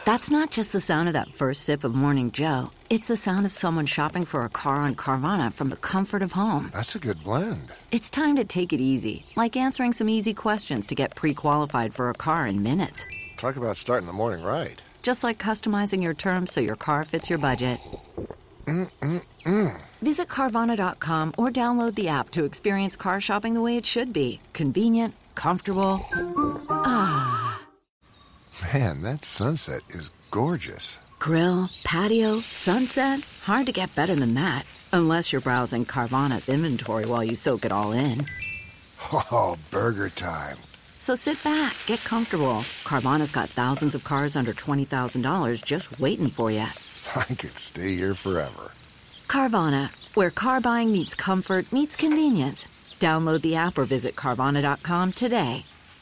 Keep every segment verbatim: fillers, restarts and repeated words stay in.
That's not just the sound of that first sip of Morning Joe. It's the sound of someone shopping for a car on Carvana from the comfort of home. That's a good blend. It's time to take it easy, like answering some easy questions to get pre-qualified for a car in minutes. Talk about starting the morning right. Just like customizing your terms so your car fits your budget. Mm-mm-mm. Visit Carvana dot com or download the app to experience car shopping the way it should be. Convenient, comfortable. Ah. Man, that sunset is gorgeous. Grill, patio, sunset. Hard to get better than that. Unless you're browsing Carvana's inventory while you soak it all in. Oh, burger time. So sit back, get comfortable. Carvana's got thousands of cars under twenty thousand dollars just waiting for you. I could stay here forever. Carvana, where car buying meets comfort, meets convenience. Download the app or visit Carvana dot com today.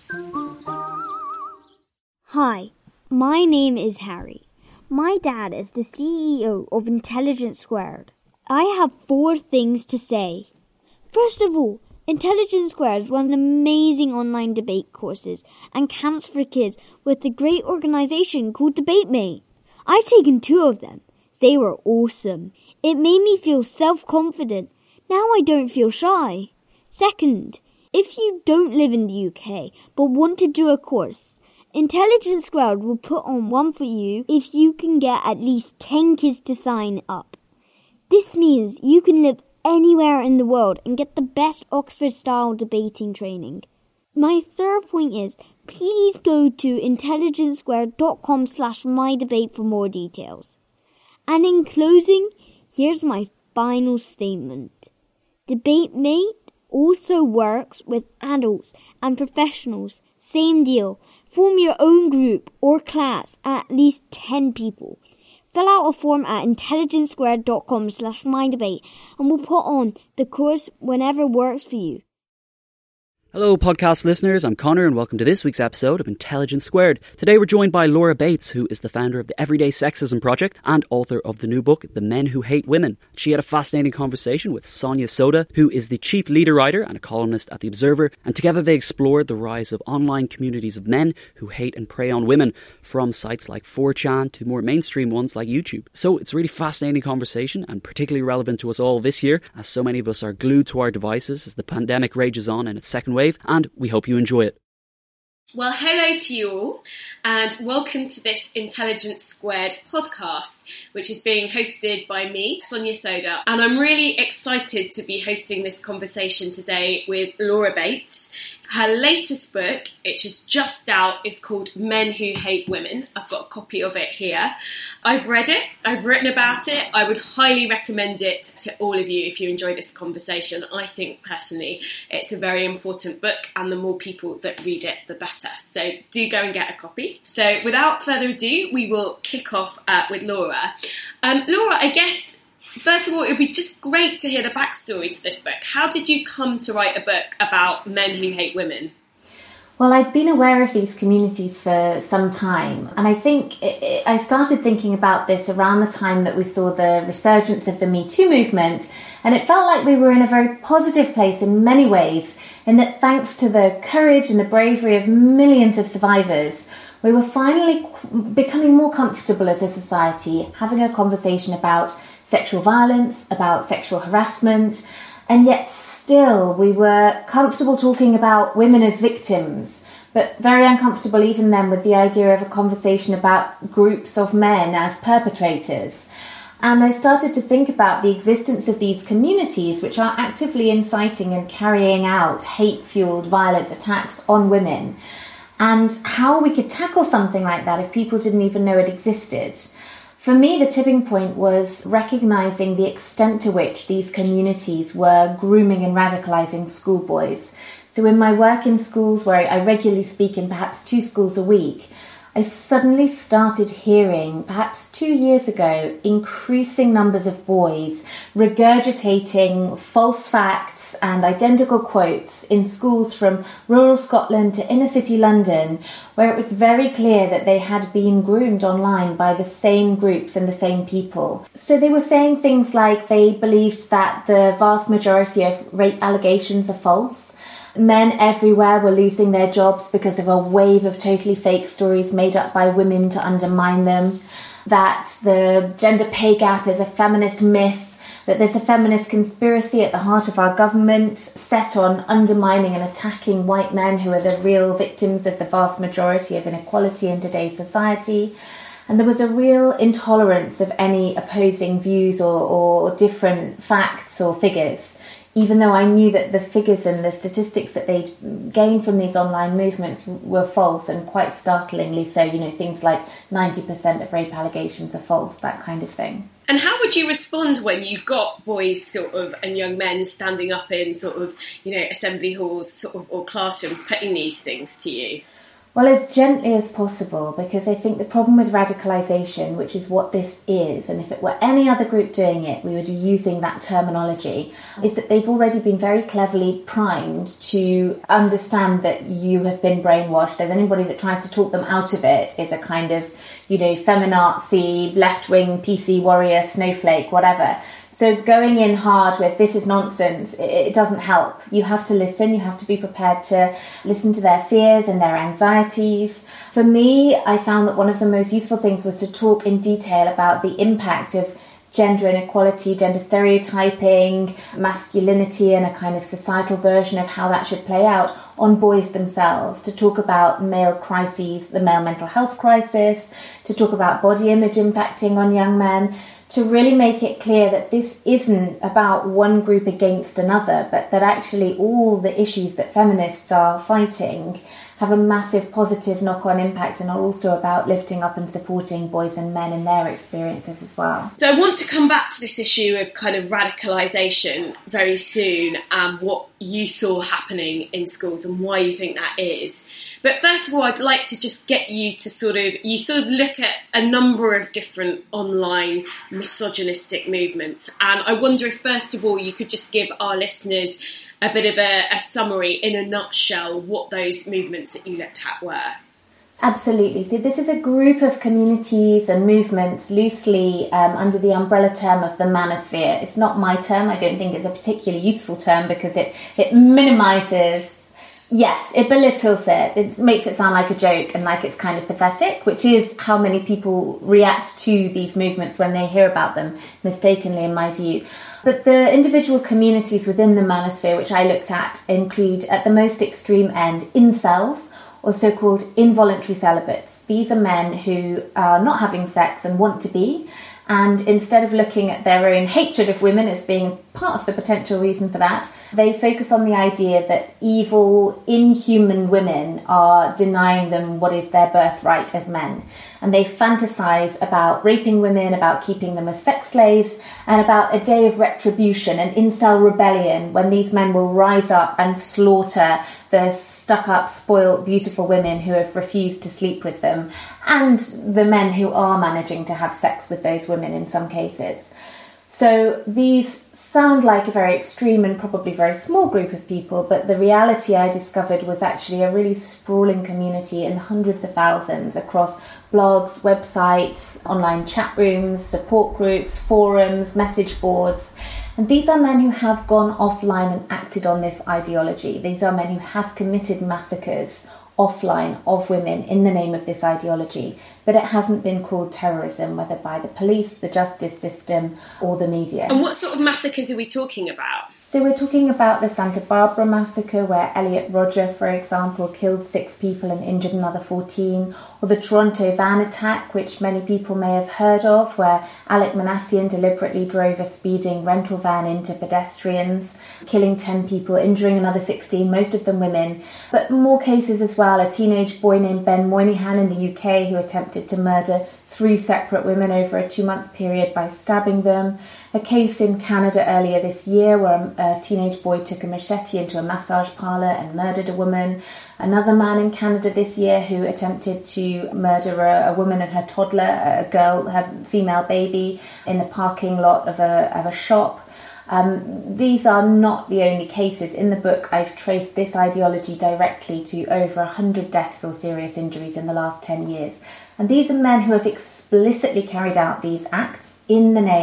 Hi, my name is Harry. My dad is the C E O of Intelligence Squared. I have four things to say. First of all, Intelligence Squared runs amazing online debate courses and camps for kids with a great organisation called DebateMate. I've taken two of them. They were awesome. It made me feel self-confident. Now I don't feel shy. Second, if you don't live in the U K but want to do a course, Intelligence Squared will put on one for you if you can get at least ten kids to sign up. This means you can live anywhere in the world and get the best Oxford-style debating training. My third point is, please go to intelligence squared dot com slash my debate for more details. And in closing, here's my final statement. DebateMate also works with adults and professionals. Same deal. Form your own group or class at least ten people. Fill out a form at intelligence squared dot com slash my debate and we'll put on the course whenever works for you. Hello podcast listeners, I'm Connor and welcome to this week's episode of Intelligence Squared. Today we're joined by Laura Bates, who is the founder of the Everyday Sexism Project and author of the new book, The Men Who Hate Women. She had a fascinating conversation with Sonia Sodha, who is the chief leader writer and a columnist at The Observer, and together they explored the rise of online communities of men who hate and prey on women, from sites like four chan to more mainstream ones like YouTube. So it's a really fascinating conversation and particularly relevant to us all this year, as so many of us are glued to our devices as the pandemic rages on in its second wave. And we hope you enjoy it. Well, hello to you all, and welcome to this Intelligence Squared podcast, which is being hosted by me, Sonia Sodha. And I'm really excited to be hosting this conversation today with Laura Bates. Her latest book, which is just out, is called Men Who Hate Women. I've got a copy of it here. I've read it. I've written about it. I would highly recommend it to all of you if you enjoy this conversation. I think, personally, it's a very important book, and the more people that read it, the better. So do go and get a copy. So without further ado, we will kick off uh, with Laura. Um, Laura, I guess... First of all, it would be just great to hear the backstory to this book. How did you come to write a book about men who hate women? Well, I'd been aware of these communities for some time, and I think it, it, I started thinking about this around the time that we saw the resurgence of the Me Too movement, and it felt like we were in a very positive place in many ways, in that thanks to the courage and the bravery of millions of survivors, we were finally becoming more comfortable as a society, having a conversation about sexual violence, about sexual harassment, and yet still we were comfortable talking about women as victims, but very uncomfortable even then with the idea of a conversation about groups of men as perpetrators. And I started to think about the existence of these communities which are actively inciting and carrying out hate-fueled violent attacks on women, and how we could tackle something like that if people didn't even know it existed. For me, the tipping point was recognising the extent to which these communities were grooming and radicalising schoolboys. So in my work in schools, where I regularly speak in perhaps two schools a week, I suddenly started hearing, perhaps two years ago, increasing numbers of boys regurgitating false facts and identical quotes in schools from rural Scotland to inner city London, where it was very clear that they had been groomed online by the same groups and the same people. So they were saying things like they believed that the vast majority of rape allegations are false, Men everywhere were losing their jobs because of a wave of totally fake stories made up by women to undermine them. That the gender pay gap is a feminist myth. That there's a feminist conspiracy at the heart of our government set on undermining and attacking white men who are the real victims of the vast majority of inequality in today's society. And there was a real intolerance of any opposing views or, or different facts or figures, even though I knew that the figures and the statistics that they'd gained from these online movements were false, and quite startlingly so. You know, things like ninety percent of rape allegations are false, that kind of thing. And how would you respond when you got boys sort of and young men standing up in sort of, you know, assembly halls sort of or classrooms putting these things to you? Well, as gently as possible, because I think the problem with radicalisation, which is what this is, and if it were any other group doing it, we would be using that terminology, is that they've already been very cleverly primed to understand that you have been brainwashed, and anybody that tries to talk them out of it is a kind of, you know, feminazi, left-wing, P C warrior, snowflake, whatever. So going in hard with this is nonsense, it doesn't help. You have to listen, you have to be prepared to listen to their fears and their anxieties. For me, I found that one of the most useful things was to talk in detail about the impact of gender inequality, gender stereotyping, masculinity, and a kind of societal version of how that should play out on boys themselves, to talk about male crises, the male mental health crisis, to talk about body image impacting on young men, to really make it clear that this isn't about one group against another, but that actually all the issues that feminists are fighting have a massive positive knock-on impact and are also about lifting up and supporting boys and men in their experiences as well. So I want to come back to this issue of kind of radicalisation very soon and what you saw happening in schools and why you think that is. But first of all, I'd like to just get you to sort of, you sort of look at a number of different online misogynistic movements. And I wonder if, first of all, you could just give our listeners a bit of a, a summary, in a nutshell, what those movements that you looked at were. Absolutely. So this is a group of communities and movements loosely um, under the umbrella term of the manosphere. It's not my term. I don't think it's a particularly useful term because it, it minimises... Yes, it belittles it. It makes it sound like a joke and like it's kind of pathetic, which is how many people react to these movements when they hear about them, mistakenly in my view. But the individual communities within the manosphere, which I looked at, include, at the most extreme end, incels, or so-called involuntary celibates. These are men who are not having sex and want to be, and instead of looking at their own hatred of women as being part of the potential reason for that, they focus on the idea that evil, inhuman women are denying them what is their birthright as men. And they fantasize about raping women, about keeping them as sex slaves, and about a day of retribution, an incel rebellion, when these men will rise up and slaughter the stuck-up, spoiled, beautiful women who have refused to sleep with them, and the men who are managing to have sex with those women in some cases. So these sound like a very extreme and probably very small group of people, but the reality I discovered was actually a really sprawling community in hundreds of thousands across blogs, websites, online chat rooms, support groups, forums, message boards. And these are men who have gone offline and acted on this ideology. These are men who have committed massacres offline of women in the name of this ideology, but it hasn't been called terrorism, whether by the police, the justice system, or the media. And what sort of massacres are we talking about? So we're talking about the Santa Barbara massacre, where Elliot Rodger, for example, killed six people and injured another fourteen, or the Toronto van attack, which many people may have heard of, where Alec Manassian deliberately drove a speeding rental van into pedestrians, killing ten people, injuring another sixteen, most of them women. But more cases as well, a teenage boy named Ben Moynihan in the U K who attempted to murder three separate women over a two-month period by stabbing them. A case in Canada earlier this year where a teenage boy took a machete into a massage parlour and murdered a woman. Another man in Canada this year who attempted to murder a, a woman and her toddler, a girl, her female baby, in the parking lot of a, of a shop. Um, these are not the only cases. In the book, I've traced this ideology directly to over one hundred deaths or serious injuries in the last ten years. And these are men who have explicitly carried out these acts in the name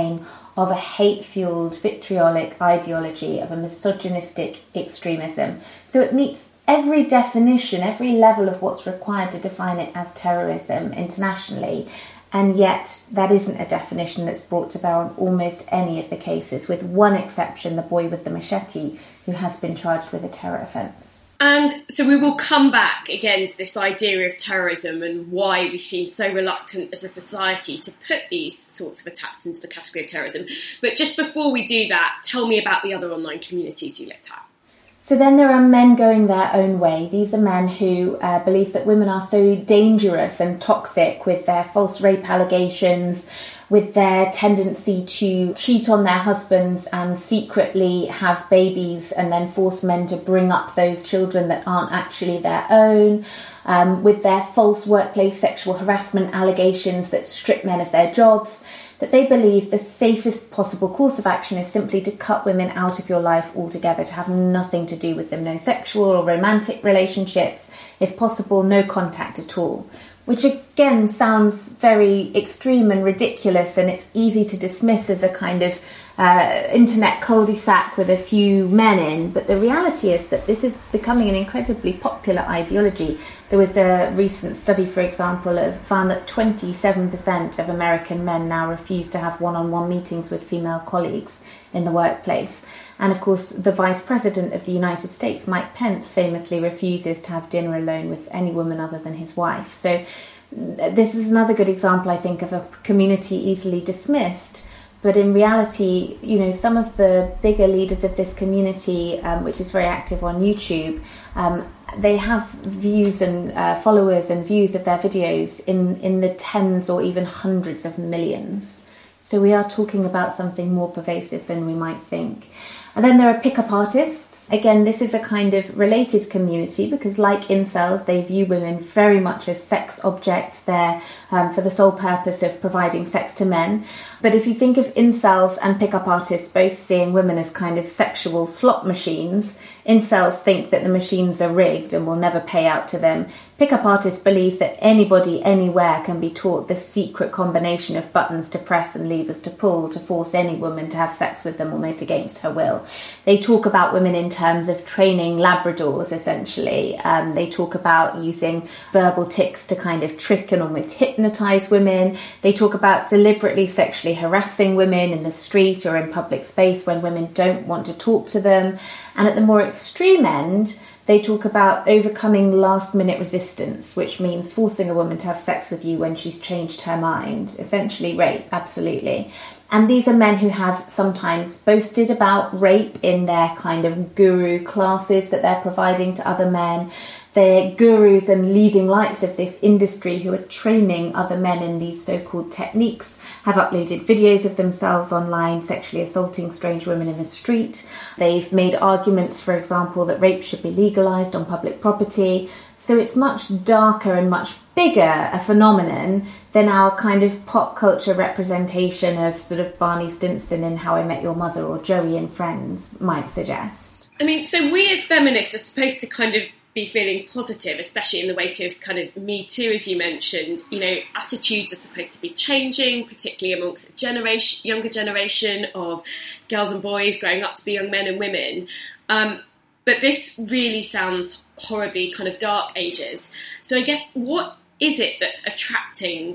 of a hate-fueled, vitriolic ideology of a misogynistic extremism. So it meets every definition, every level of what's required to define it as terrorism internationally. And yet that isn't a definition that's brought to bear on almost any of the cases, with one exception, the boy with the machete, who has been charged with a terror offence. And so we will come back again to this idea of terrorism and why we seem so reluctant as a society to put these sorts of attacks into the category of terrorism. But just before we do that, tell me about the other online communities you looked at. So then there are men going their own way. These are men who uh, believe that women are so dangerous and toxic with their false rape allegations, with their tendency to cheat on their husbands and secretly have babies and then force men to bring up those children that aren't actually their own, um, with their false workplace sexual harassment allegations that strip men of their jobs, that they believe the safest possible course of action is simply to cut women out of your life altogether, to have nothing to do with them, no sexual or romantic relationships, if possible, no contact at all. Which again sounds very extreme and ridiculous, and it's easy to dismiss as a kind of uh, internet cul-de-sac with a few men in. But the reality is that this is becoming an incredibly popular ideology. There was a recent study, for example, that found that twenty-seven percent of American men now refuse to have one-on-one meetings with female colleagues in the workplace. And of course, the Vice President of the United States, Mike Pence, famously refuses to have dinner alone with any woman other than his wife. So this is another good example, I think, of a community easily dismissed. But in reality, you know, some of the bigger leaders of this community, um, which is very active on YouTube, um, they have views and uh, followers and views of their videos in, in the tens or even hundreds of millions. So we are talking about something more pervasive than we might think. And then there are pickup artists. Again, this is a kind of related community because, like incels, they view women very much as sex objects. They're um, for the sole purpose of providing sex to men. But if you think of incels and pickup artists both seeing women as kind of sexual slot machines, incels think that the machines are rigged and will never pay out to them. Pickup artists believe that anybody, anywhere can be taught the secret combination of buttons to press and levers to pull to force any woman to have sex with them almost against her will. They talk about women in terms of training Labradors, essentially. Um, they talk about using verbal tics to kind of trick and almost hypnotise women. They talk about deliberately sexually harassing women in the street or in public space when women don't want to talk to them. And at the more extreme end, they talk about overcoming last-minute resistance, which means forcing a woman to have sex with you when she's changed her mind. Essentially rape, absolutely. And these are men who have sometimes boasted about rape in their kind of guru classes that they're providing to other men. They're gurus and leading lights of this industry who are training other men in these so-called techniques, have uploaded videos of themselves online sexually assaulting strange women in the street. They've made arguments, for example, that rape should be legalised on public property. So it's much darker and much bigger a phenomenon than our kind of pop culture representation of sort of Barney Stinson in How I Met Your Mother or Joey and Friends might suggest. I mean, so we as feminists are supposed to kind of be feeling positive, especially in the wake of kind of Me Too, as you mentioned. You know, attitudes are supposed to be changing, particularly amongst a generation, younger generation of girls and boys growing up to be young men and women. Um, but this really sounds horribly kind of dark ages. So I guess, what is it that's attracting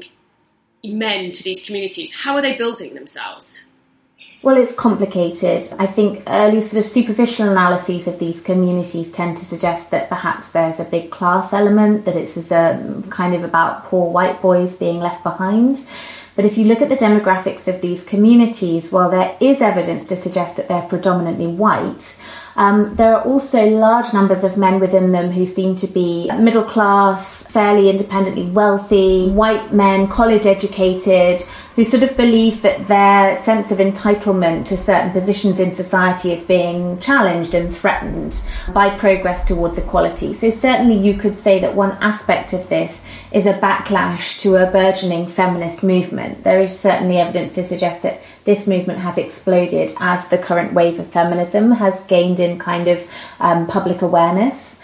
men to these communities? How are they building themselves? Well, it's complicated. I think early sort of superficial analyses of these communities tend to suggest that perhaps there's a big class element, that it's as a kind of about poor white boys being left behind. But if you look at the demographics of these communities, while there is evidence to suggest that they're predominantly white, um, there are also large numbers of men within them who seem to be middle class, fairly independently wealthy, white men, college educated, who sort of believe that their sense of entitlement to certain positions in society is being challenged and threatened by progress towards equality. So certainly you could say that one aspect of this is a backlash to a burgeoning feminist movement. There is certainly evidence to suggest that this movement has exploded as the current wave of feminism has gained in kind of um, public awareness.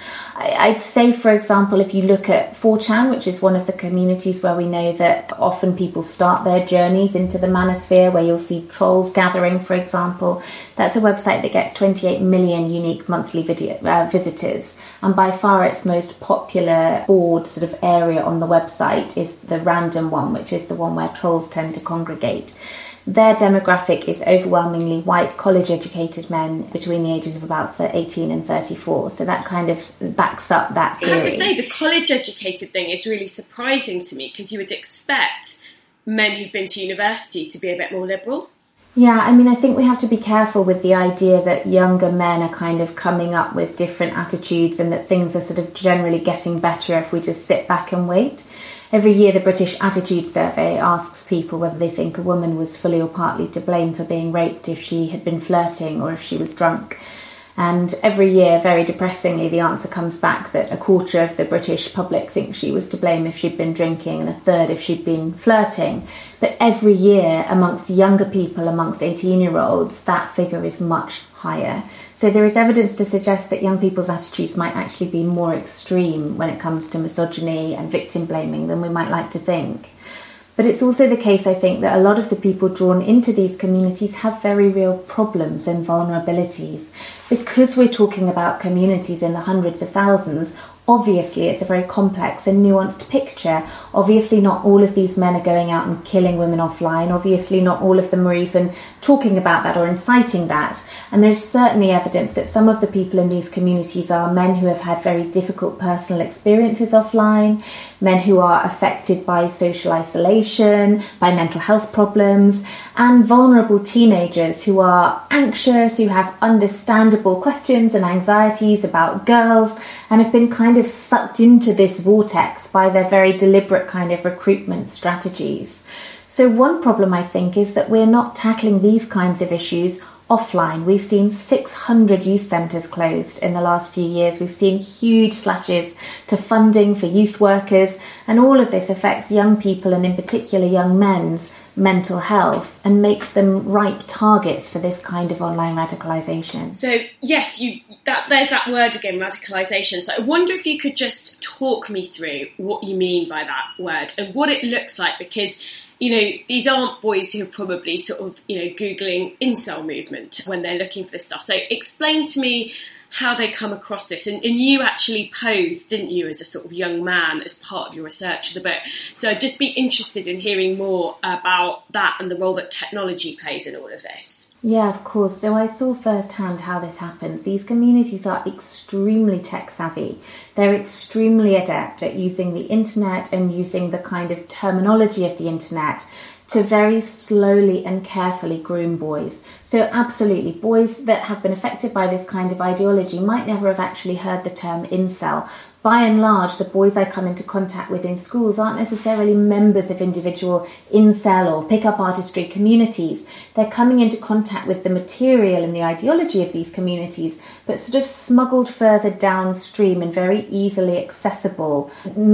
I'd say, for example, if you look at four chan, which is one of the communities where we know that often people start their journeys into the manosphere, where you'll see trolls gathering, for example, that's a website that gets twenty-eight million unique monthly video uh, visitors. And by far its most popular board sort of area on the website is the random one, which is the one where trolls tend to congregate. Their demographic is overwhelmingly white, college-educated men between the ages of about eighteen and thirty-four. So that kind of backs up that theory. I have to say, the college-educated thing is really surprising to me, because you would expect men who've been to university to be a bit more liberal. Yeah, I mean, I think we have to be careful with the idea that younger men are kind of coming up with different attitudes and that things are sort of generally getting better if we just sit back and wait. Every year, the British Attitude Survey asks people whether they think a woman was fully or partly to blame for being raped if she had been flirting or if she was drunk. And every year, very depressingly, the answer comes back that a quarter of the British public think she was to blame if she'd been drinking and a third if she'd been flirting. But every year, amongst younger people, amongst eighteen-year-olds, that figure is much higher. So there is evidence to suggest that young people's attitudes might actually be more extreme when it comes to misogyny and victim blaming than we might like to think. But it's also the case, I think, that a lot of the people drawn into these communities have very real problems and vulnerabilities. Because we're talking about communities in the hundreds of thousands, obviously it's a very complex and nuanced picture. Obviously not all of these men are going out and killing women offline. Obviously not all of them are even talking about that or inciting that. And there's certainly evidence that some of the people in these communities are men who have had very difficult personal experiences offline, men who are affected by social isolation, by mental health problems, and vulnerable teenagers who are anxious, who have understandable questions and anxieties about girls, and have been kind of sucked into this vortex by their very deliberate kind of recruitment strategies. So one problem, I think, is that we're not tackling these kinds of issues offline. We've seen six hundred youth centres closed in the last few years. We've seen huge slashes to funding for youth workers, and all of this affects young people, and in particular young men's mental health, and makes them ripe targets for this kind of online radicalisation. So yes, you that there's that word again, radicalisation. So I wonder if you could just talk me through what you mean by that word and what it looks like, because you know, these aren't boys who are probably sort of, you know, Googling incel movement when they're looking for this stuff. So explain to me how they come across this. And, and you actually posed, didn't you, as a sort of young man as part of your research of the book. So I'd just be interested in hearing more about that and the role that technology plays in all of this. Yeah, of course. So I saw firsthand how this happens. These communities are extremely tech savvy. They're extremely adept at using the internet and using the kind of terminology of the internet to very slowly and carefully groom boys. So absolutely, boys that have been affected by this kind of ideology might never have actually heard the term incel. By and large, the boys I come into contact with in schools aren't necessarily members of individual incel or pick-up artistry communities. They're coming into contact with the material and the ideology of these communities, but sort of smuggled further downstream and very easily accessible.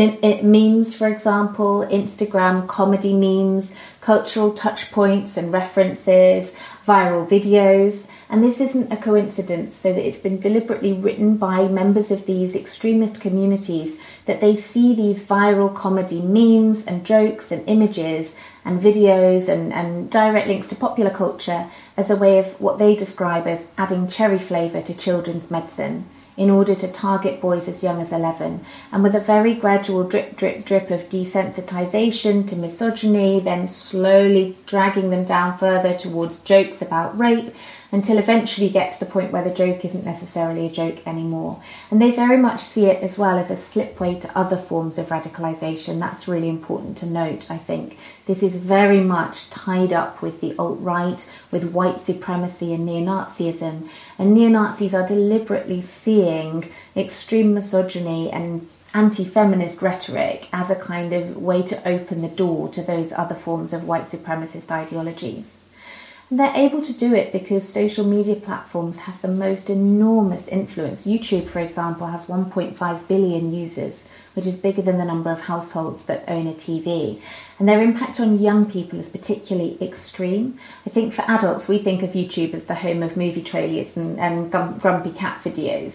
Memes, for example, Instagram comedy memes, cultural touch points and references, viral videos. And this isn't a coincidence, so that it's been deliberately written by members of these extremist communities that they see these viral comedy memes and jokes and images and videos and, and direct links to popular culture as a way of what they describe as adding cherry flavour to children's medicine in order to target boys as young as eleven. And with a very gradual drip, drip, drip of desensitisation to misogyny, then slowly dragging them down further towards jokes about rape, until eventually you get to the point where the joke isn't necessarily a joke anymore. And they very much see it as well as a slipway to other forms of radicalisation. That's really important to note, I think. This is very much tied up with the alt-right, with white supremacy and neo-Nazism. And neo-Nazis are deliberately seeing extreme misogyny and anti-feminist rhetoric as a kind of way to open the door to those other forms of white supremacist ideologies. And they're able to do it because social media platforms have the most enormous influence. YouTube, for example, has one point five billion users, which is bigger than the number of households that own a T V. And their impact on young people is particularly extreme. I think for adults, we think of YouTube as the home of movie trailers and, and grumpy cat videos.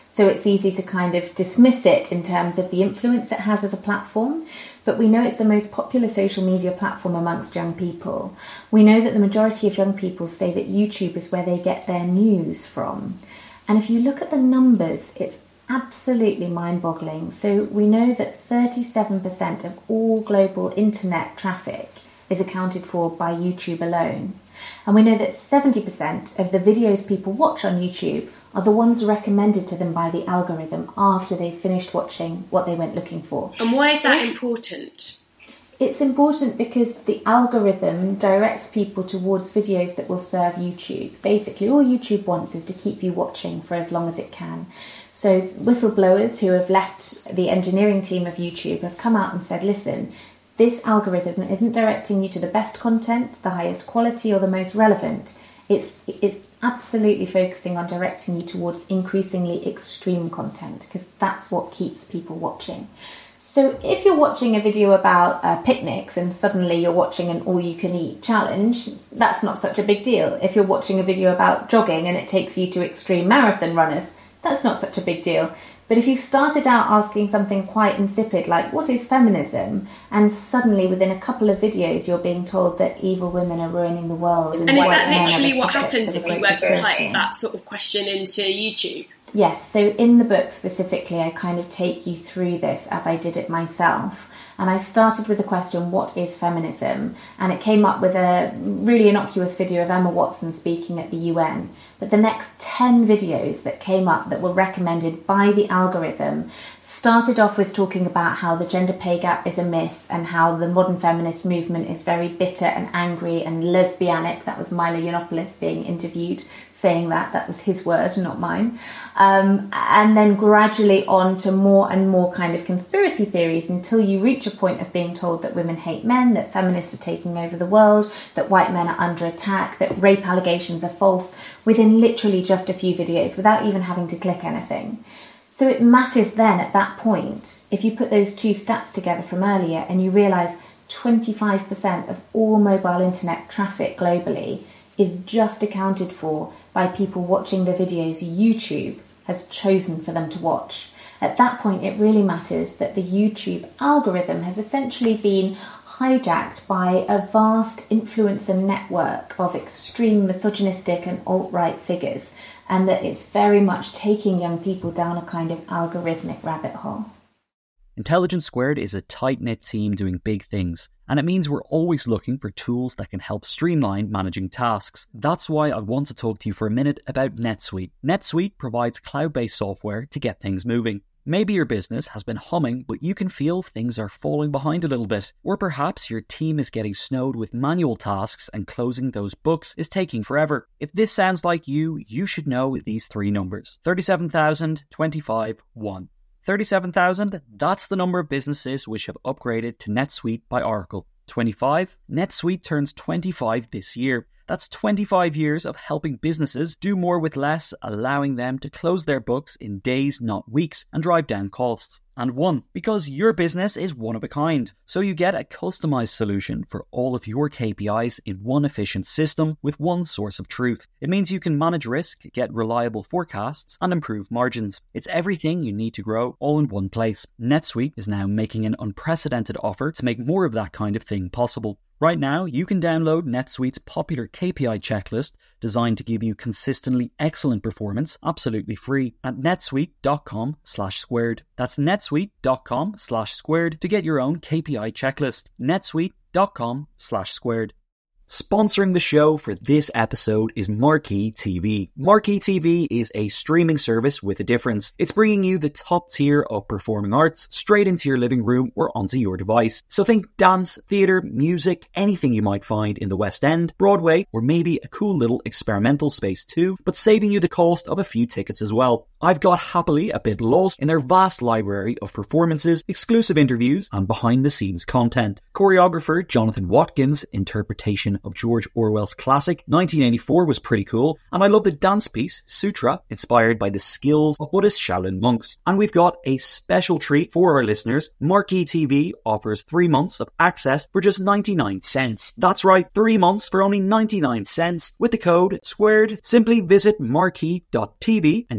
So it's easy to kind of dismiss it in terms of the influence it has as a platform. But we know it's the most popular social media platform amongst young people. We know that the majority of young people say that YouTube is where they get their news from. And if you look at the numbers, it's absolutely mind-boggling. So we know that thirty-seven percent of all global internet traffic is accounted for by YouTube alone. And we know that seventy percent of the videos people watch on YouTube are the ones recommended to them by the algorithm after they've finished watching what they went looking for. And why is that important? It's important because the algorithm directs people towards videos that will serve YouTube. Basically, all YouTube wants is to keep you watching for as long as it can. So whistleblowers who have left the engineering team of YouTube have come out and said, listen, this algorithm isn't directing you to the best content, the highest quality, or the most relevant. It's, it's absolutely focusing on directing you towards increasingly extreme content, because that's what keeps people watching. So if you're watching a video about uh, picnics and suddenly you're watching an all-you-can-eat challenge, that's not such a big deal. If you're watching a video about jogging and it takes you to extreme marathon runners, that's not such a big deal. But if you started out asking something quite insipid like, what is feminism? And suddenly within a couple of videos you're being told that evil women are ruining the world. And, and is that literally what happens if you were to type that sort of question into YouTube? Yes, so in the book specifically I kind of take you through this as I did it myself. And I started with the question, what is feminism? And it came up with a really innocuous video of Emma Watson speaking at the U N. But the next ten videos that came up that were recommended by the algorithm started off with talking about how the gender pay gap is a myth and how the modern feminist movement is very bitter and angry and lesbianic. That was Milo Yiannopoulos being interviewed saying that. That was his word, not mine. Um, and then gradually on to more and more kind of conspiracy theories until you reach a point of being told that women hate men, that feminists are taking over the world, that white men are under attack, that rape allegations are false, within literally just a few videos without even having to click anything. So it matters then at that point, if you put those two stats together from earlier and you realise twenty-five percent of all mobile internet traffic globally is just accounted for by people watching the videos YouTube has chosen for them to watch. At that point, it really matters that the YouTube algorithm has essentially been hijacked by a vast influencer network of extreme misogynistic and alt-right figures, and that it's very much taking young people down a kind of algorithmic rabbit hole. Intelligence Squared is a tight-knit team doing big things, and it means we're always looking for tools that can help streamline managing tasks. That's why I want to talk to you for a minute about NetSuite. NetSuite provides cloud-based software to get things moving. Maybe your business has been humming, but you can feel things are falling behind a little bit. Or perhaps your team is getting snowed with manual tasks and closing those books is taking forever. If this sounds like you, you should know these three numbers. thirty-seven thousand, twenty-five, one. thirty-seven thousand, that's the number of businesses which have upgraded to NetSuite by Oracle. twenty-five, NetSuite turns twenty-five this year. That's twenty-five years of helping businesses do more with less, allowing them to close their books in days, not weeks, and drive down costs. And one, because your business is one of a kind. So you get a customized solution for all of your K P Is in one efficient system with one source of truth. It means you can manage risk, get reliable forecasts, and improve margins. It's everything you need to grow all in one place. NetSuite is now making an unprecedented offer to make more of that kind of thing possible. Right now, you can download NetSuite's popular K P I checklist designed to give you consistently excellent performance absolutely free at netsuite.com slash squared. That's netsuite.com slash squared to get your own K P I checklist. netsuite.com slash squared. Sponsoring the show for this episode is Marquee T V. Marquee T V is a streaming service with a difference. It's bringing you the top tier of performing arts straight into your living room or onto your device. So think dance, theatre, music, anything you might find in the West End, Broadway, or maybe a cool little experimental space too, but saving you the cost of a few tickets as well. I've got happily a bit lost in their vast library of performances, exclusive interviews, and behind-the-scenes content. Choreographer Jonathan Watkins' interpretation of George Orwell's classic nineteen eighty-four was pretty cool, and I love the dance piece Sutra, inspired by the skills of Buddhist Shaolin monks. And we've got a special treat for our listeners. Marquee T V offers three months of access for just ninety-nine cents. That's right, three months for only ninety-nine cents with the code SQUARED. Simply visit marquee dot t v and use the promo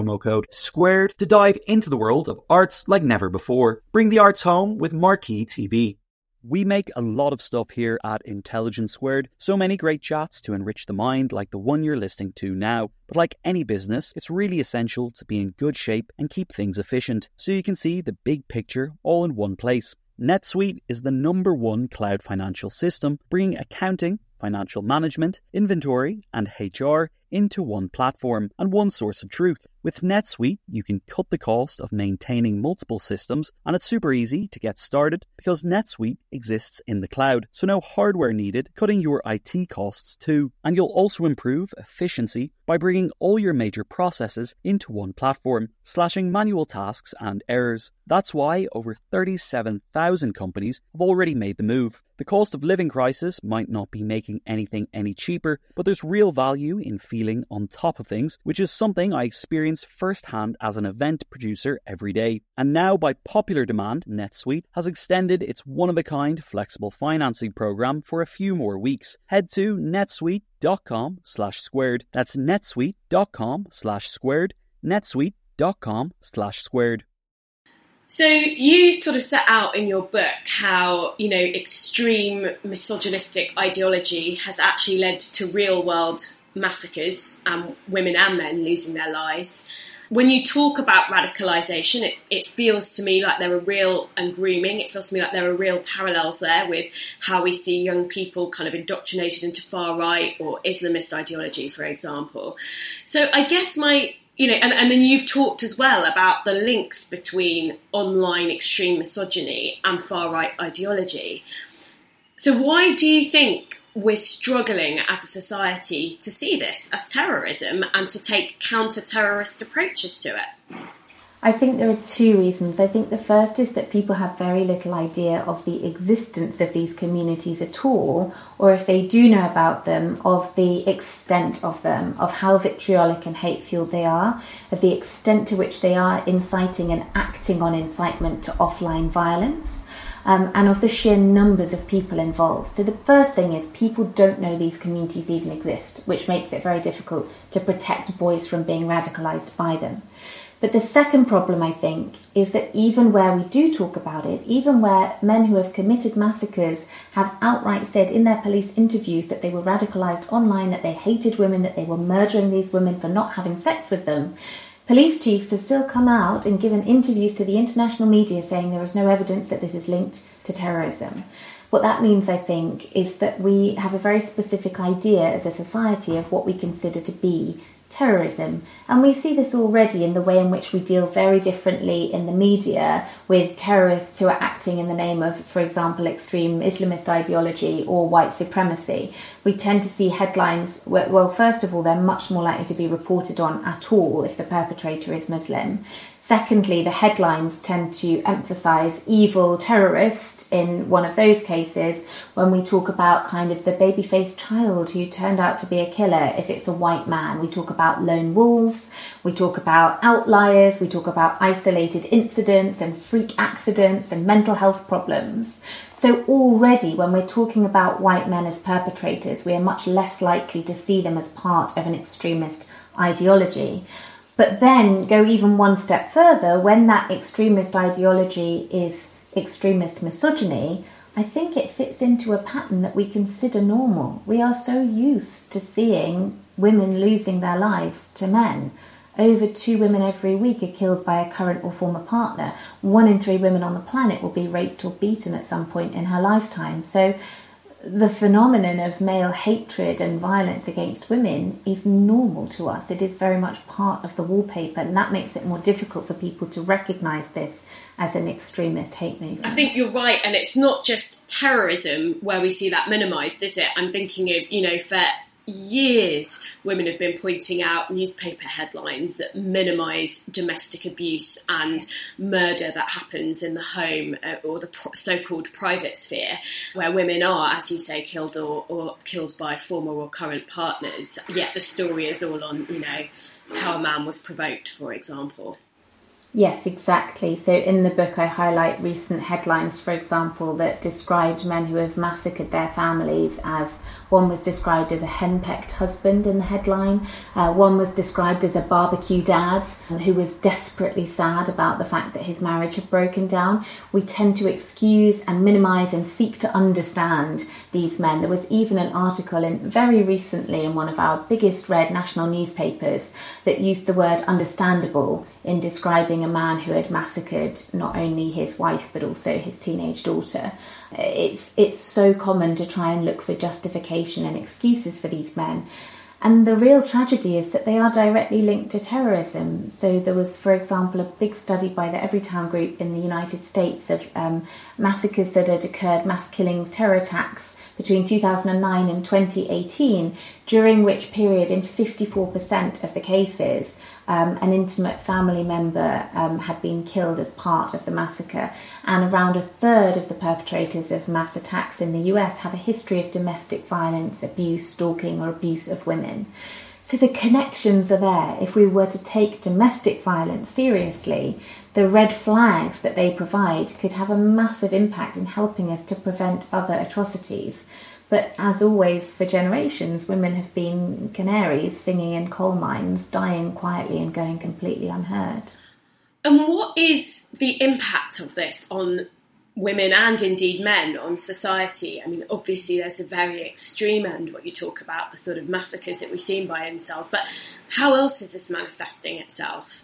promo code SQUARED to dive into the world of arts like never before. Bring the arts home with Marquee T V. We make a lot of stuff here at Intelligence Squared, so many great chats to enrich the mind like the one you're listening to now. But like any business, it's really essential to be in good shape and keep things efficient, so you can see the big picture all in one place. NetSuite is the number one cloud financial system, bringing accounting, financial management, inventory, and H R into one platform and one source of truth. With NetSuite, you can cut the cost of maintaining multiple systems, and it's super easy to get started because NetSuite exists in the cloud, so no hardware needed, cutting your I T costs too. And you'll also improve efficiency by bringing all your major processes into one platform, slashing manual tasks and errors. That's why over thirty-seven thousand companies have already made the move. The cost of living crisis might not be making anything any cheaper, but there's real value in feeling on top of things, which is something I experience firsthand as an event producer every day. And now, by popular demand, NetSuite has extended its one-of-a-kind flexible financing program for a few more weeks. Head to netsuite.com slash squared. That's netsuite.com slash squared. netsuite.com slash squared. So you sort of set out in your book how, you know, extreme misogynistic ideology has actually led to real-world massacres and women and men losing their lives. When you talk about radicalisation, it, it feels to me like there are real, and grooming, it feels to me like there are real parallels there with how we see young people kind of indoctrinated into far-right or Islamist ideology, for example. So I guess my... You know, and, and then you've talked as well about the links between online extreme misogyny and far-right ideology. So why do you think we're struggling as a society to see this as terrorism and to take counter-terrorist approaches to it? I think there are two reasons. I think the first is that people have very little idea of the existence of these communities at all, or if they do know about them, of the extent of them, of how vitriolic and hate-fueled they are, of the extent to which they are inciting and acting on incitement to offline violence, um, and of the sheer numbers of people involved. So the first thing is people don't know these communities even exist, which makes it very difficult to protect boys from being radicalised by them. But the second problem, I think, is that even where we do talk about it, even where men who have committed massacres have outright said in their police interviews that they were radicalised online, that they hated women, that they were murdering these women for not having sex with them, police chiefs have still come out and given interviews to the international media saying there is no evidence that this is linked to terrorism. What that means, I think, is that we have a very specific idea as a society of what we consider to be terrorism. And we see this already in the way in which we deal very differently in the media with terrorists who are acting in the name of, for example, extreme Islamist ideology or white supremacy. We tend to see headlines where, well, first of all, they're much more likely to be reported on at all if the perpetrator is Muslim. Secondly, the headlines tend to emphasise evil terrorist in one of those cases when we talk about kind of the baby-faced child who turned out to be a killer if it's a white man. We talk about lone wolves, we talk about outliers, we talk about isolated incidents and freak accidents and mental health problems. So already when we're talking about white men as perpetrators, we are much less likely to see them as part of an extremist ideology. But then go even one step further, when that extremist ideology is extremist misogyny, I think it fits into a pattern that we consider normal. We are so used to seeing women losing their lives to men. Over two women every week are killed by a current or former partner. One in three women on the planet will be raped or beaten at some point in her lifetime. So the phenomenon of male hatred and violence against women is normal to us. It is very much part of the wallpaper, and that makes it more difficult for people to recognise this as an extremist hate movement. I think you're right, and it's not just terrorism where we see that minimised, is it? I'm thinking of, you know, for years women have been pointing out newspaper headlines that minimise domestic abuse and murder that happens in the home uh, or the so-called private sphere, where women are, as you say, killed or, or killed by former or current partners, yet the story is all on, you know, how a man was provoked, for example. Yes, exactly. So in the book, I highlight recent headlines, for example, that described men who have massacred their families as one was described as a henpecked husband in the headline. Uh, one was described as a barbecue dad who was desperately sad about the fact that his marriage had broken down. We tend to excuse and minimise and seek to understand these men. There was even an article in very recently in one of our biggest read national newspapers that used the word understandable in describing a man who had massacred not only his wife but also his teenage daughter. It's it's so common to try and look for justification and excuses for these men. And the real tragedy is that they are directly linked to terrorism. So there was, for example, a big study by the Everytown Group in the United States of um, massacres that had occurred, mass killings, terror attacks between two thousand nine and twenty eighteen, during which period in fifty-four percent of the cases, um, an intimate family member um, had been killed as part of the massacre. And around a third of the perpetrators of mass attacks in the U S have a history of domestic violence, abuse, stalking or abuse of women. So the connections are there. If we were to take domestic violence seriously, the red flags that they provide could have a massive impact in helping us to prevent other atrocities. But as always, for generations, women have been canaries singing in coal mines, dying quietly and going completely unheard. And what is the impact of this on women and indeed men on society? I mean, obviously there's a very extreme end, what you talk about, the sort of massacres that we've seen by incels, but how else is this manifesting itself?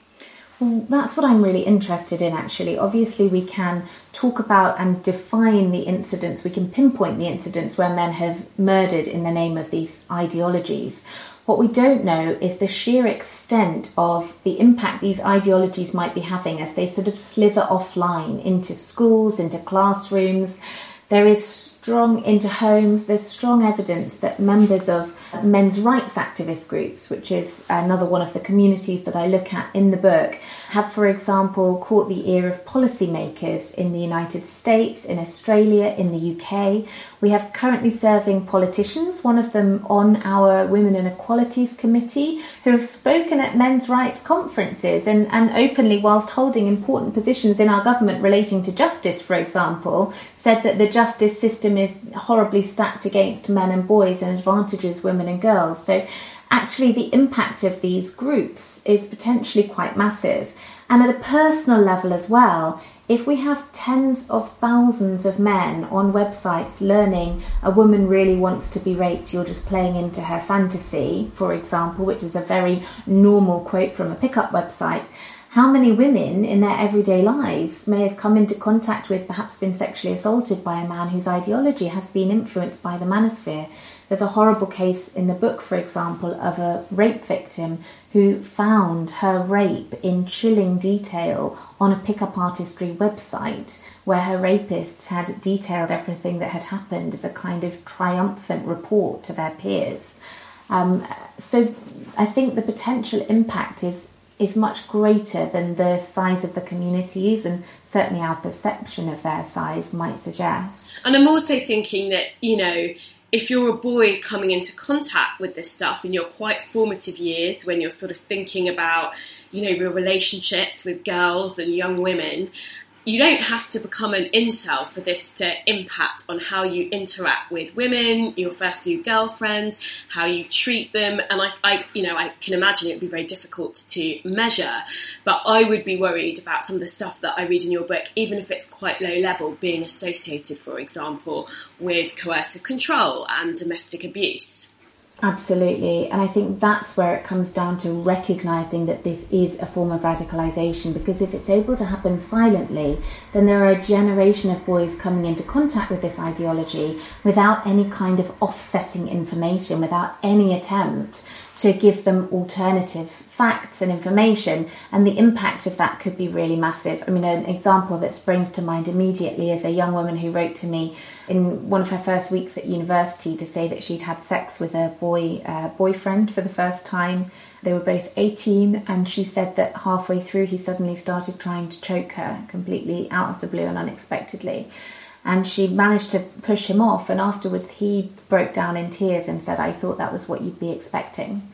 Well, that's what I'm really interested in, actually. Obviously, we can talk about and define the incidents, we can pinpoint the incidents where men have murdered in the name of these ideologies. What we don't know is the sheer extent of the impact these ideologies might be having as they sort of slither offline into schools, into classrooms. There is strong into homes. There's strong evidence that members of men's rights activist groups, which is another one of the communities that I look at in the book, have, for example, caught the ear of policymakers in the United States, in Australia, in the U K. We have currently serving politicians, one of them on our Women and Equalities Committee, who have spoken at men's rights conferences and, and openly, whilst holding important positions in our government relating to justice, for example, said that the justice system is horribly stacked against men and boys and advantages women and girls. So actually the impact of these groups is potentially quite massive. And at a personal level as well, if we have tens of thousands of men on websites learning a woman really wants to be raped, you're just playing into her fantasy, for example, which is a very normal quote from a pickup website, how many women in their everyday lives may have come into contact with, perhaps been sexually assaulted by a man whose ideology has been influenced by the manosphere? There's a horrible case in the book, for example, of a rape victim who found her rape in chilling detail on a pickup artistry website where her rapists had detailed everything that had happened as a kind of triumphant report to their peers. Um, so I think the potential impact is is much greater than the size of the communities and certainly our perception of their size might suggest. And I'm also thinking that, you know, if you're a boy coming into contact with this stuff in your quite formative years, when you're sort of thinking about, you know, your relationships with girls and young women, you don't have to become an incel for this to impact on how you interact with women, your first few girlfriends, how you treat them. And I, I, you know, I can imagine it would be very difficult to measure, but I would be worried about some of the stuff that I read in your book, even if it's quite low level, being associated, for example, with coercive control and domestic abuse. Absolutely. And I think that's where it comes down to recognising that this is a form of radicalisation, because if it's able to happen silently, then there are a generation of boys coming into contact with this ideology without any kind of offsetting information, without any attempt to give them alternative facts and information, and the impact of that could be really massive. I mean, an example that springs to mind immediately is a young woman who wrote to me in one of her first weeks at university to say that she'd had sex with a boy uh, boyfriend for the first time. They were both eighteen, and she said that halfway through he suddenly started trying to choke her completely out of the blue and unexpectedly. And she managed to push him off, and afterwards he broke down in tears and said, "I thought that was what you'd be expecting."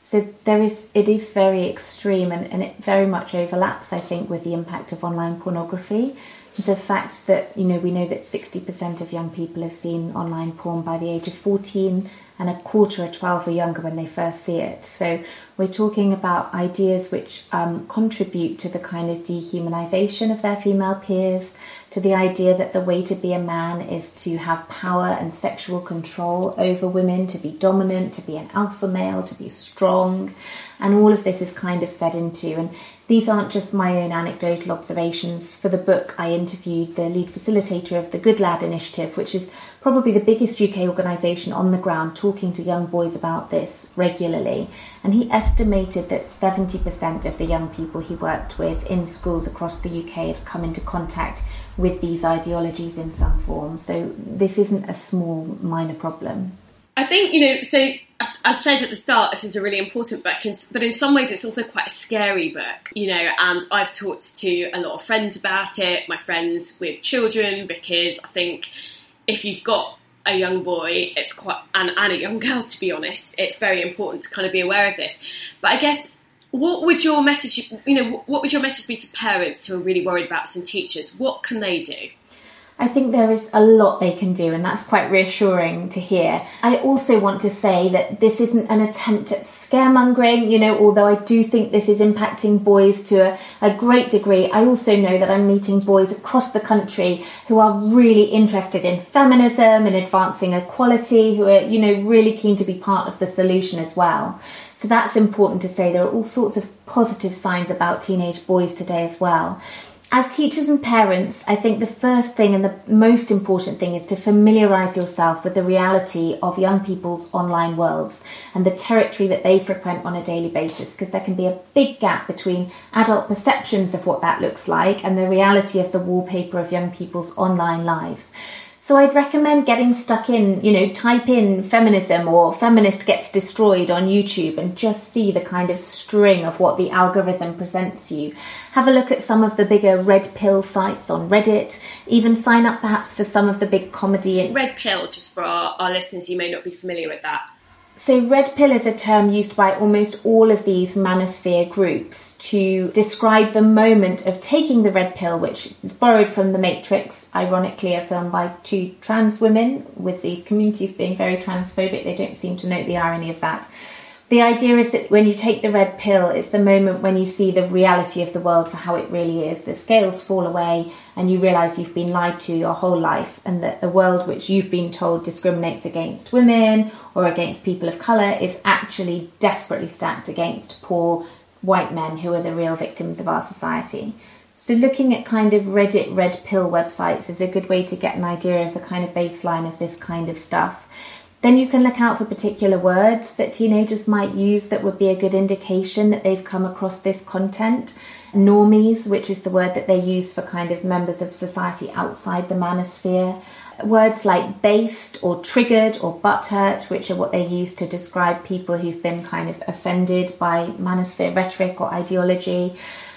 So there is, it is very extreme, and, and it very much overlaps, I think, with the impact of online pornography. The fact that, you know, we know that sixty percent of young people have seen online porn by the age of fourteen, and a quarter are twelve or younger when they first see it. So we're talking about ideas which um, contribute to the kind of dehumanization of their female peers, to the idea that the way to be a man is to have power and sexual control over women, to be dominant, to be an alpha male, to be strong. And all of this is kind of fed into. And these aren't just my own anecdotal observations. For the book, I interviewed the lead facilitator of the Good Lad Initiative, which is probably the biggest U K organisation on the ground talking to young boys about this regularly. And he estimated that seventy percent of the young people he worked with in schools across the U K had come into contact with these ideologies in some form. So this isn't a small, minor problem. I think, you know, so as I said at the start, this is a really important book, but in some ways it's also quite a scary book, you know, and I've talked to a lot of friends about it, my friends with children, because I think if you've got a young boy, it's quite, and, and a young girl, to be honest, it's very important to kind of be aware of this. But I guess, what would your message, you know, what would your message be to parents who are really worried about this and teachers? What can they do? I think there is a lot they can do, and that's quite reassuring to hear. I also want to say that this isn't an attempt at scaremongering, you know, although I do think this is impacting boys to a, a great degree. I also know that I'm meeting boys across the country who are really interested in feminism and advancing equality, who are, you know, really keen to be part of the solution as well. So that's important to say. There are all sorts of positive signs about teenage boys today as well. As teachers and parents, I think the first thing and the most important thing is to familiarise yourself with the reality of young people's online worlds and the territory that they frequent on a daily basis, because there can be a big gap between adult perceptions of what that looks like and the reality of the wallpaper of young people's online lives. So I'd recommend getting stuck in, you know, type in feminism or feminist gets destroyed on YouTube and just see the kind of string of what the algorithm presents you. Have a look at some of the bigger red pill sites on Reddit. Even sign up perhaps for some of the big comedy. Red pill, just for our, our listeners who may not be familiar with that. So red pill is a term used by almost all of these manosphere groups to describe the moment of taking the red pill, which is borrowed from The Matrix, ironically a film by two trans women, with these communities being very transphobic. They don't seem to note the irony of that. The idea is that when you take the red pill, it's the moment when you see the reality of the world for how it really is. The scales fall away and you realise you've been lied to your whole life, and that the world which you've been told discriminates against women or against people of colour is actually desperately stacked against poor white men who are the real victims of our society. So looking at kind of Reddit red pill websites is a good way to get an idea of the kind of baseline of this kind of stuff. Then you can look out for particular words that teenagers might use that would be a good indication that they've come across this content. Normies, which is the word that they use for kind of members of society outside the manosphere. Words like based or triggered or butthurt, which are what they use to describe people who've been kind of offended by manosphere rhetoric or ideology.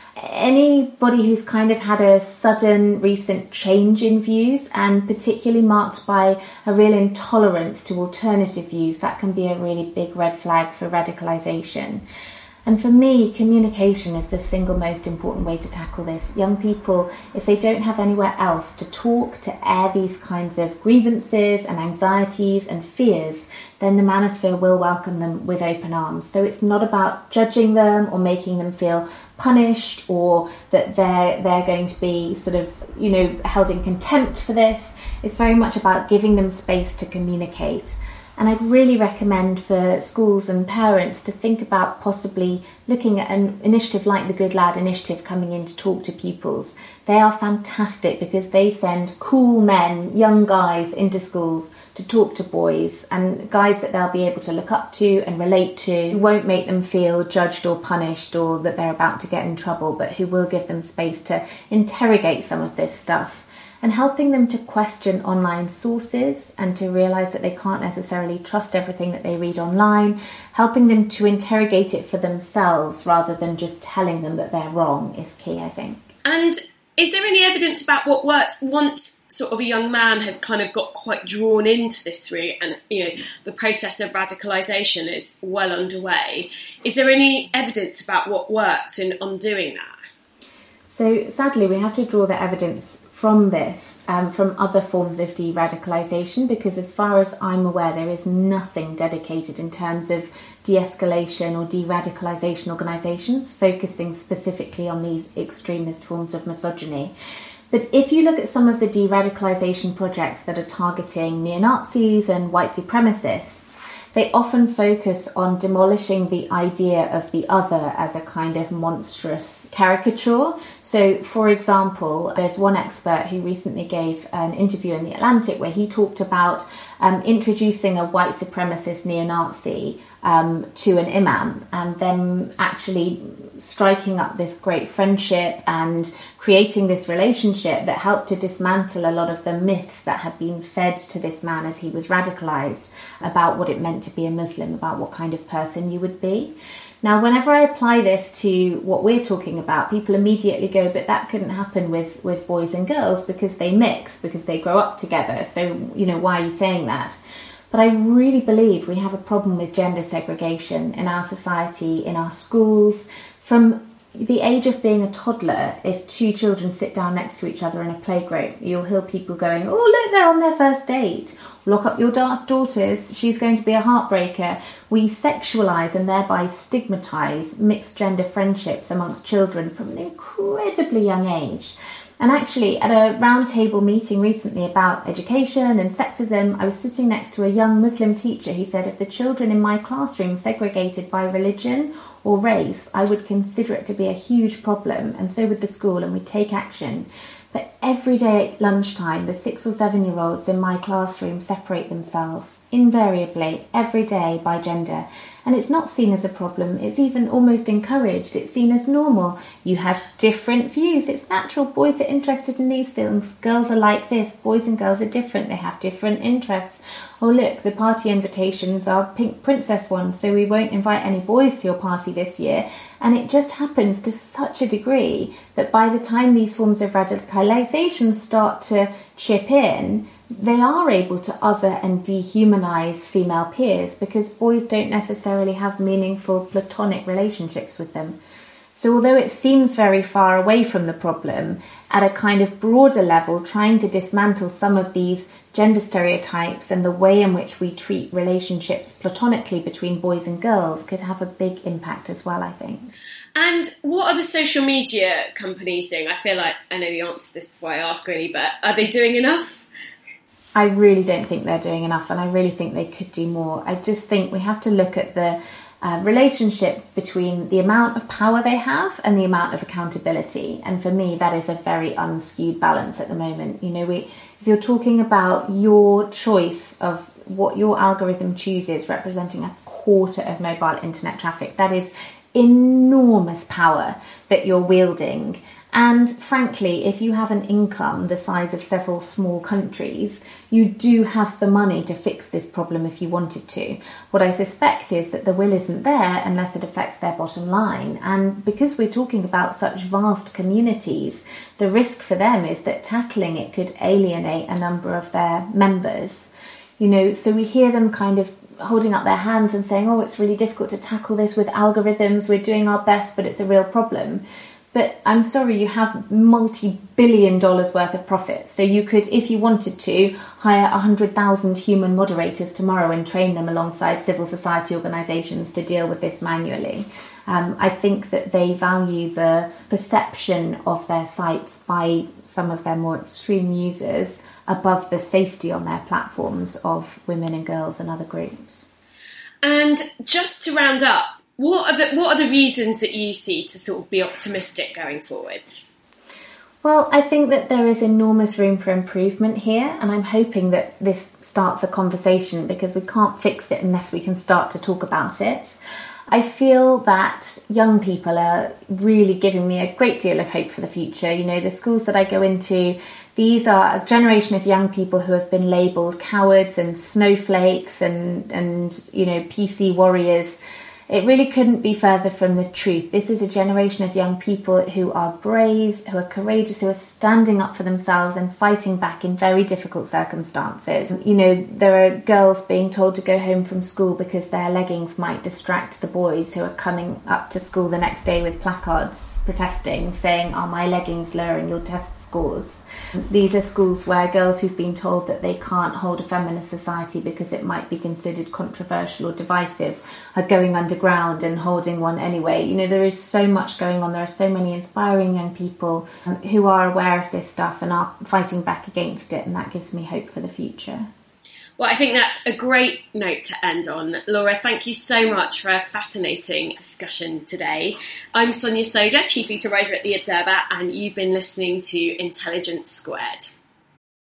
Anybody who's kind of had a sudden recent change in views, and particularly marked by a real intolerance to alternative views, that can be a really big red flag for radicalisation. And for me, communication is the single most important way to tackle this. Young people, if they don't have anywhere else to talk, to air these kinds of grievances and anxieties and fears, then the manosphere will welcome them with open arms. So it's not about judging them or making them feel punished or that they're they're going to be sort of, you know, held in contempt for this. It's very much about giving them space to communicate. And I'd really recommend for schools and parents to think about possibly looking at an initiative like the Good Lad Initiative coming in to talk to pupils. They are fantastic because they send cool men, young guys into schools to talk to boys, and guys that they'll be able to look up to and relate to, who won't make them feel judged or punished or that they're about to get in trouble, but who will give them space to interrogate some of this stuff. And helping them to question online sources and to realise that they can't necessarily trust everything that they read online, helping them to interrogate it for themselves rather than just telling them that they're wrong is key, I think. And is there any evidence about what works once sort of a young man has kind of got quite drawn into this route and, you know, the process of radicalisation is well underway. Is there any evidence about what works in on doing that? So sadly, we have to draw the evidence from this, um, from other forms of de-radicalisation, because as far as I'm aware, there is nothing dedicated in terms of de-escalation or de-radicalisation organisations focusing specifically on these extremist forms of misogyny. But if you look at some of the de-radicalisation projects that are targeting neo-Nazis and white supremacists, they often focus on demolishing the idea of the other as a kind of monstrous caricature. So, for example, there's one expert who recently gave an interview in The Atlantic where he talked about um, introducing a white supremacist neo-Nazi um, to an imam and then actually striking up this great friendship and creating this relationship that helped to dismantle a lot of the myths that had been fed to this man as he was radicalised about what it meant to be a Muslim, about what kind of person you would be. Now, whenever I apply this to what we're talking about, people immediately go, but that couldn't happen with, with boys and girls because they mix, because they grow up together. So, you know, why are you saying that? But I really believe we have a problem with gender segregation in our society, in our schools. From the age of being a toddler, if two children sit down next to each other in a playgroup, you'll hear people going, oh, look, they're on their first date. Lock up your da- daughters, she's going to be a heartbreaker. We sexualise and thereby stigmatise mixed gender friendships amongst children from an incredibly young age. And actually, at a roundtable meeting recently about education and sexism, I was sitting next to a young Muslim teacher who said, if the children in my classroom segregated by religion or race, I would consider it to be a huge problem, and so would the school, and we'd take action. But every day at lunchtime, the six or seven year olds in my classroom separate themselves, invariably, every day by gender. And it's not seen as a problem, it's even almost encouraged, it's seen as normal. You have different views, it's natural, boys are interested in these things, girls are like this, boys and girls are different, they have different interests. Oh look, the party invitations are pink princess ones, so we won't invite any boys to your party this year. And it just happens to such a degree that by the time these forms of radicalisation start to chip in, they are able to other and dehumanise female peers because boys don't necessarily have meaningful platonic relationships with them. So although it seems very far away from the problem, at a kind of broader level, trying to dismantle some of these gender stereotypes and the way in which we treat relationships platonically between boys and girls could have a big impact as well, I think. And what are the social media companies doing? I feel like I know the answer to this before I ask really, but are they doing enough? I really don't think they're doing enough, and I really think they could do more. I just think we have to look at the uh, relationship between the amount of power they have and the amount of accountability. And for me, that is a very unskewed balance at the moment. You know, we, if you're talking about your choice of what your algorithm chooses representing a quarter of mobile internet traffic, that is enormous power that you're wielding. And frankly, if you have an income the size of several small countries, you do have the money to fix this problem if you wanted to. What I suspect is that the will isn't there unless it affects their bottom line. And because we're talking about such vast communities, the risk for them is that tackling it could alienate a number of their members. You know, so we hear them kind of holding up their hands and saying, oh, it's really difficult to tackle this with algorithms, we're doing our best, but it's a real problem. But I'm sorry, you have multi-billion dollars worth of profits. So you could, if you wanted to, hire one hundred thousand human moderators tomorrow and train them alongside civil society organisations to deal with this manually. Um, I think that they value the perception of their sites by some of their more extreme users above the safety on their platforms of women and girls and other groups. And just to round up, What are the what are the reasons that you see to sort of be optimistic going forward? Well, I think that there is enormous room for improvement here, and I'm hoping that this starts a conversation because we can't fix it unless we can start to talk about it. I feel that young people are really giving me a great deal of hope for the future. You know, the schools that I go into, these are a generation of young people who have been labelled cowards and snowflakes and, and, you know, P C warriors. It really couldn't be further from the truth. This is a generation of young people who are brave, who are courageous, who are standing up for themselves and fighting back in very difficult circumstances. You know, there are girls being told to go home from school because their leggings might distract the boys who are coming up to school the next day with placards protesting, saying, "Are my leggings lowering your test scores?" These are schools where girls who've been told that they can't hold a feminist society because it might be considered controversial or divisive are going underground and holding one anyway. You know, there is so much going on. There are so many inspiring young people um, who are aware of this stuff and are fighting back against it, and that gives me hope for the future. Well, I think that's a great note to end on. Laura, thank you so much for a fascinating discussion today. I'm Sonia Soda, Chief Editor Writer at The Observer, and you've been listening to Intelligence Squared.